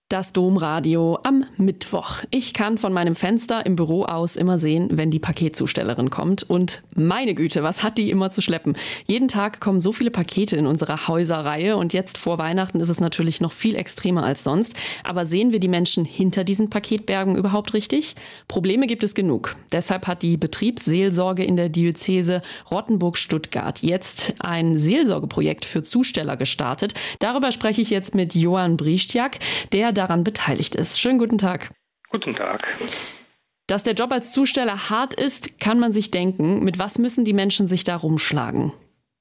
Das Domradio am Mittwoch. Ich kann von meinem Fenster im Büro aus immer sehen, wenn die Paketzustellerin kommt. Und meine Güte, was hat die immer zu schleppen? Jeden Tag kommen so viele Pakete in unserer Häuserreihe und jetzt vor Weihnachten ist es natürlich noch viel extremer als sonst. Aber sehen wir die Menschen hinter diesen Paketbergen überhaupt richtig? Probleme gibt es genug. Deshalb hat die Betriebsseelsorge in der Diözese Rottenburg-Stuttgart jetzt ein Seelsorgeprojekt für Zusteller gestartet. Darüber spreche ich jetzt mit Johann Briestjak, der daran beteiligt ist. Schönen guten Tag. Guten Tag. Dass der Job als Zusteller hart ist, kann man sich denken. Mit was müssen die Menschen sich da rumschlagen?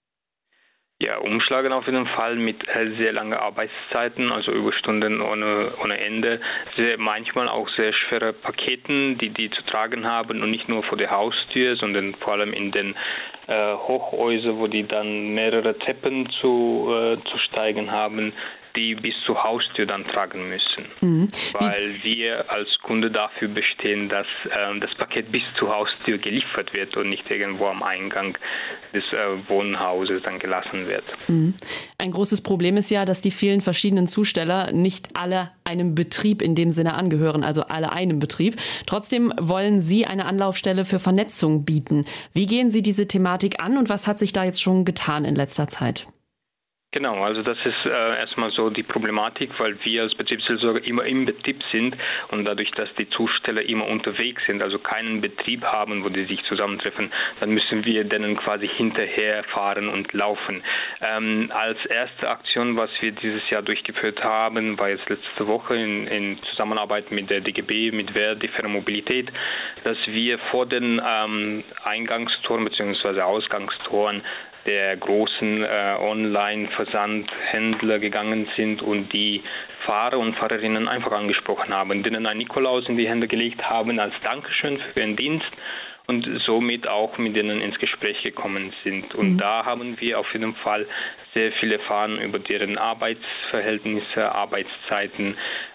Ja, umschlagen auf jeden Fall mit sehr langen Arbeitszeiten, also Überstunden ohne Ende. Manchmal auch sehr schwere Paketen, die zu tragen haben und nicht nur vor der Haustür, sondern vor allem in den Hochhäusern, wo die dann mehrere Treppen zu steigen haben, die bis zur Haustür dann tragen müssen. Weil wir als Kunde dafür bestehen, dass das Paket bis zur Haustür geliefert wird und nicht irgendwo am Eingang des Wohnhauses dann gelassen wird. Ein großes Problem ist ja, dass die vielen verschiedenen Zusteller nicht alle einem Betrieb in dem Sinne angehören, also alle einem Betrieb. Trotzdem wollen Sie eine Anlaufstelle für Vernetzung bieten. Wie gehen Sie diese Thematik an und was hat sich da jetzt schon getan in letzter Zeit? Genau, also das ist erstmal so die Problematik, weil wir als Betriebsseelsorger immer im Betrieb sind und dadurch, dass die Zusteller immer unterwegs sind, also keinen Betrieb haben, wo die sich zusammentreffen, dann müssen wir denen quasi hinterher fahren und laufen. Als erste Aktion, was wir dieses Jahr durchgeführt haben, war jetzt letzte Woche in Zusammenarbeit mit der DGB, mit Verdi für Mobilität, dass wir vor den Eingangstoren bzw. Ausgangstoren der großen Online-Versandhändler gegangen sind und die Fahrer und Fahrerinnen einfach angesprochen haben, denen ein Nikolaus in die Hände gelegt haben als Dankeschön für den Dienst und somit auch mit denen ins Gespräch gekommen sind. Und da haben wir auf jeden Fall sehr viel erfahren über deren Arbeitsverhältnisse, Arbeitszeiten,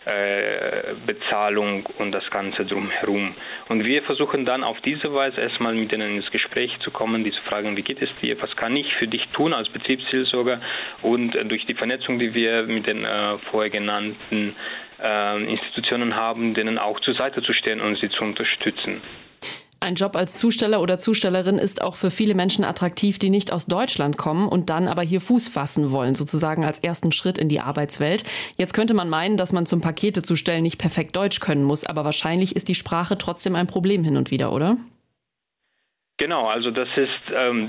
Bezahlung und das Ganze drumherum. Und wir versuchen dann auf diese Weise erstmal mit denen ins Gespräch zu kommen, die zu fragen, wie geht es dir, was kann ich für dich tun als Betriebsseelsorger, und durch die Vernetzung, die wir mit den vorher genannten Institutionen haben, denen auch zur Seite zu stehen und sie zu unterstützen. Ein Job als Zusteller oder Zustellerin ist auch für viele Menschen attraktiv, die nicht aus Deutschland kommen und dann aber hier Fuß fassen wollen, sozusagen als ersten Schritt in die Arbeitswelt. Jetzt könnte man meinen, dass man zum Pakete zustellen nicht perfekt Deutsch können muss, aber wahrscheinlich ist die Sprache trotzdem ein Problem hin und wieder, oder? Genau, also das ist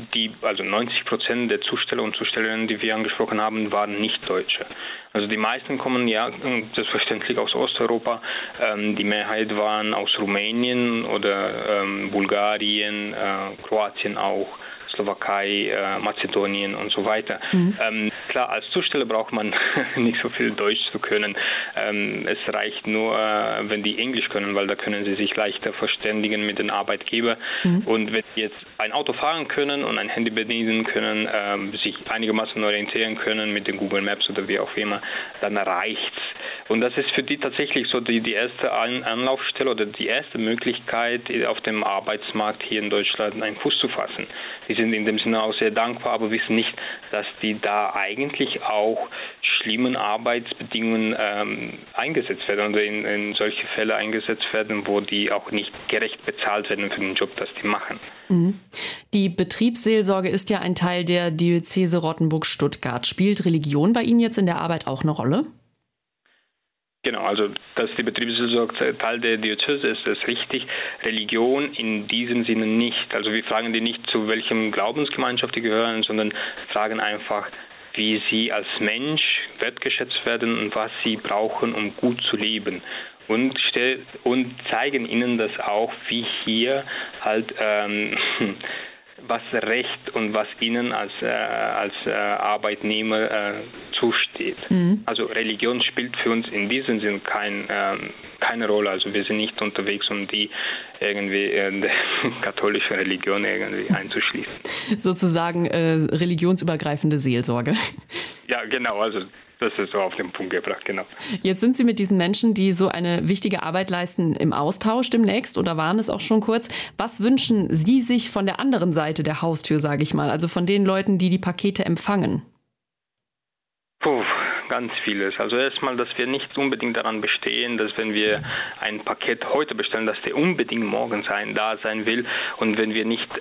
90% der Zusteller und Zustellerinnen, die wir angesprochen haben, waren nicht Deutsche. Also die meisten kommen ja selbstverständlich aus Osteuropa. Die Mehrheit waren aus Rumänien oder Bulgarien, Kroatien auch, Slowakei, Mazedonien und so weiter. Klar, als Zusteller braucht man nicht so viel Deutsch zu können. Es reicht nur, wenn die Englisch können, weil da können sie sich leichter verständigen mit den Arbeitgebern. Und wenn sie jetzt ein Auto fahren können und ein Handy bedienen können, sich einigermaßen orientieren können mit den Google Maps oder wie auch immer, dann reicht's. Und das ist für die tatsächlich so die erste Anlaufstelle oder die erste Möglichkeit, auf dem Arbeitsmarkt hier in Deutschland einen Fuß zu fassen. Die sind in dem Sinne auch sehr dankbar, aber wissen nicht, dass die da eigentlich auch schlimmen Arbeitsbedingungen eingesetzt werden oder in solche Fälle eingesetzt werden, wo die auch nicht gerecht bezahlt werden für den Job, das die machen. Die Betriebsseelsorge ist ja ein Teil der Diözese Rottenburg-Stuttgart. Spielt Religion bei Ihnen jetzt in der Arbeit auch eine Rolle? Genau, also dass die Betriebsseelsorge Teil der Diözese ist, ist richtig. Religion in diesem Sinne nicht. Also wir fragen die nicht, zu welchem Glaubensgemeinschaft die gehören, sondern fragen einfach, wie sie als Mensch wertgeschätzt werden und was sie brauchen, um gut zu leben. Und zeigen ihnen das auch, wie hier halt was Recht und was ihnen als Arbeitnehmer zusteht. Also Religion spielt für uns in diesem Sinn keine Rolle. Also wir sind nicht unterwegs, um die irgendwie in der katholischen Religion irgendwie einzuschließen. Sozusagen religionsübergreifende Seelsorge. Ja, genau. Also das ist so auf den Punkt gebracht, genau. Jetzt sind Sie mit diesen Menschen, die so eine wichtige Arbeit leisten, im Austausch demnächst oder waren es auch schon kurz. Was wünschen Sie sich von der anderen Seite der Haustür, sage ich mal, also von den Leuten, die die Pakete empfangen? ganz vieles. Also erstmal, dass wir nicht unbedingt daran bestehen, dass wenn wir ein Paket heute bestellen, dass der unbedingt morgen da sein will. Und wenn wir nicht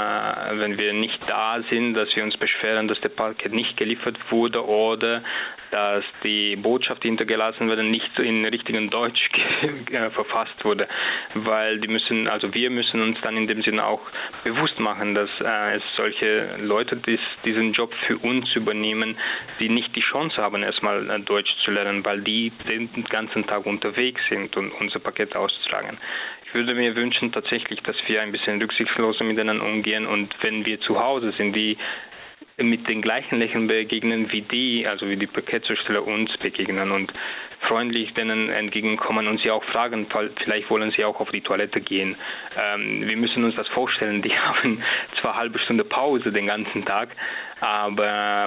da sind, dass wir uns beschweren, dass der Paket nicht geliefert wurde oder dass die Botschaft, die hintergelassen wurde, nicht in richtigen Deutsch verfasst wurde. Weil wir müssen uns dann in dem Sinne auch bewusst machen, dass es solche Leute, die diesen Job für uns übernehmen, die nicht die Chance haben, erstmal Deutsch zu lernen, weil die den ganzen Tag unterwegs sind und unser Paket auszutragen. Ich würde mir wünschen tatsächlich, dass wir ein bisschen rücksichtsloser miteinander umgehen und wenn wir zu Hause sind, die mit den gleichen Lächeln begegnen wie die Paketzusteller uns begegnen und freundlich denen entgegenkommen und sie auch fragen, vielleicht wollen sie auch auf die Toilette gehen. Wir müssen uns das vorstellen, die haben zwar eine halbe Stunde Pause den ganzen Tag, aber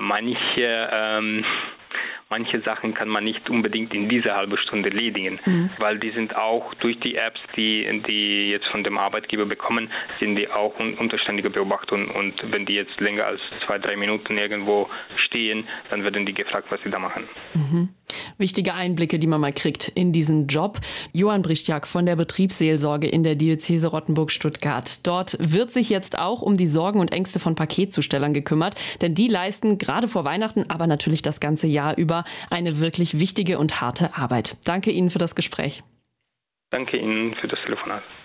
manche Sachen kann man nicht unbedingt in dieser halben Stunde erledigen, weil die sind auch durch die Apps, die jetzt von dem Arbeitgeber bekommen, sind die auch unter ständiger Beobachtung und wenn die jetzt länger als 2-3 Minuten irgendwo stehen, dann werden die gefragt, was sie da machen. Wichtige Einblicke, die man mal kriegt in diesen Job. Johann Brichtjak von der Betriebsseelsorge in der Diözese Rottenburg-Stuttgart. Dort wird sich jetzt auch um die Sorgen und Ängste von Paketzustellern gekümmert, denn die leisten gerade vor Weihnachten, aber natürlich das ganze Jahr über eine wirklich wichtige und harte Arbeit. Danke Ihnen für das Gespräch. Danke Ihnen für das Telefonat.